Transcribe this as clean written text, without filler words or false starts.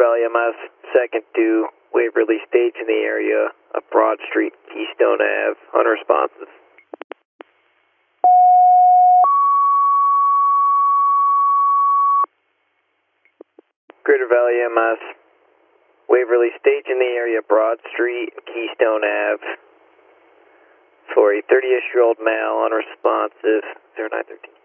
Valley MS, second to Waverly Stage in the area of Broad Street, Keystone Ave, unresponsive. Greater Valley MS, Waverly Stage in the area, Broad Street, Keystone Ave, for a 30-ish-year-old male, unresponsive, 0913.